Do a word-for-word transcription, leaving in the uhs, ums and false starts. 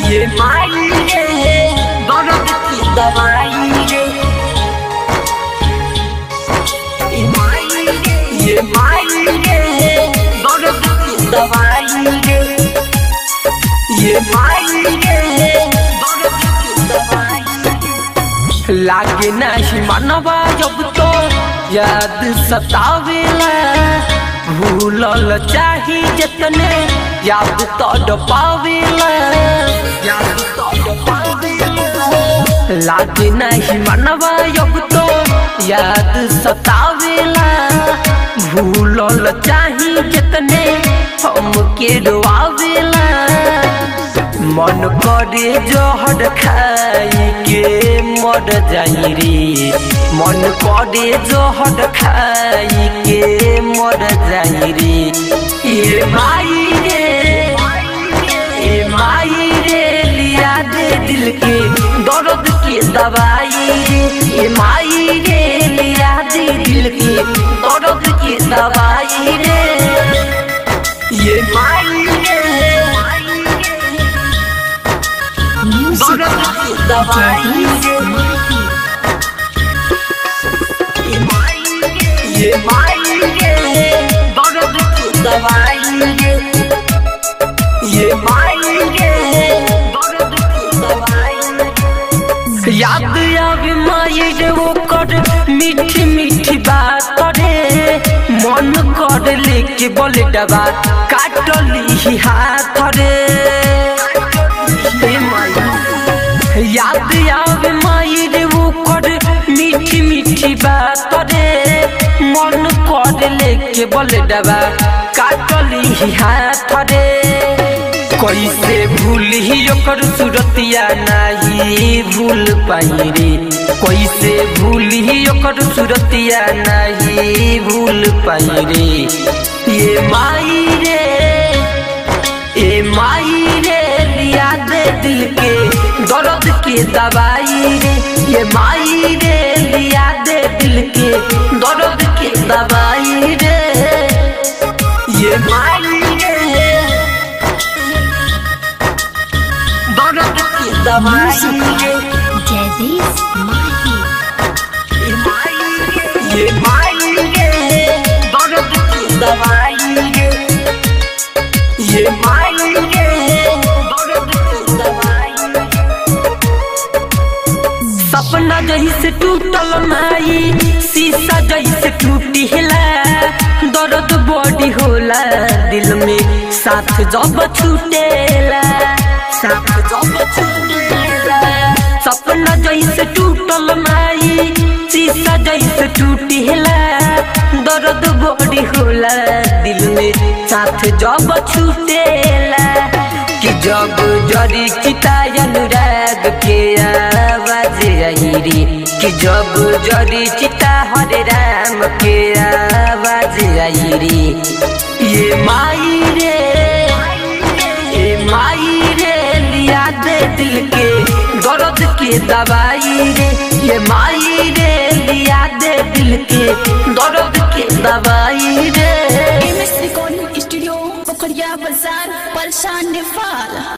ये माई रे दर्द की दवाई रे, ये माई रे ये माई रे दर्द की दवाई रे, ये माई रे दर्द की दवाई रे। लागे नहीं मनवा जब तो याद सतावेला, भूलल चाही जतने याद तो पावेला, याद तो पावेला। लागे नहीं मनवा जब तो याद सतावेला, भूलल चाही जतने हमके रोआवेला। मन करे जहर खाई के मर जाई रे, मन करे जहर खाई के मर जाई रे। ये माई रे ये माई रे लिया दे दिल के दर्द की दवाई रे, ये माई रे लिया दे दिल के दर्द की दवाई रे, ये माई रे दर्द की दवाई रे, ये माई रे ये माई रे दर्द की दवाई रे, ये माई रे दर्द की दवाई रे। याद आवे माई रे वो कर मीठी मीठी बात रे, मन कर लेके बोले डबा काटली हाथ रे। याद आवे माई रे वो कर मीठी मीठी बात रे, मन कर लेके बोले डबा काटली हाथ रे। कैसे भूल ही ओकर सूरतिया नहीं भूल पाई रे, कैसे भूल ही ओकर सूरतिया नहीं भूल पाई रे। ये माई रे ये माई रे लिया दे दिल के दर्द की दवाई रे, ये माई रे लिया दे दिल के दर्द की दवाई रे, ये माई रे दर्द की दवाई रे। जयदीश माही, ये माई रे ये माई रे दर्द की दवाई रे, ये माई रे दर्द की दवाई रे। सपना जैसे टूटल माई शीशा जैसे टूटी हिला, दर्द बड़ी होला दिल में साथ जब छूटेला, साथ जब छूटेला। सपना जैसे टूटल माई शीशा जैसे टूटी हिला, दर्द बड़ी होला दिल में साथ जब छूटेला। कि जब जरी चिता अनुराग के आवाज आई रे, कि जब जरी चिता हरे राम के आवाज आई रे। ये माई रे ये माई रे लिया दे दिल के दर्द की दवाई रे, ये माई रे लिया दे दिल के दर्द की दवाई रे। M S recording studio Pokhariya बाजार, परेशान नेपाल।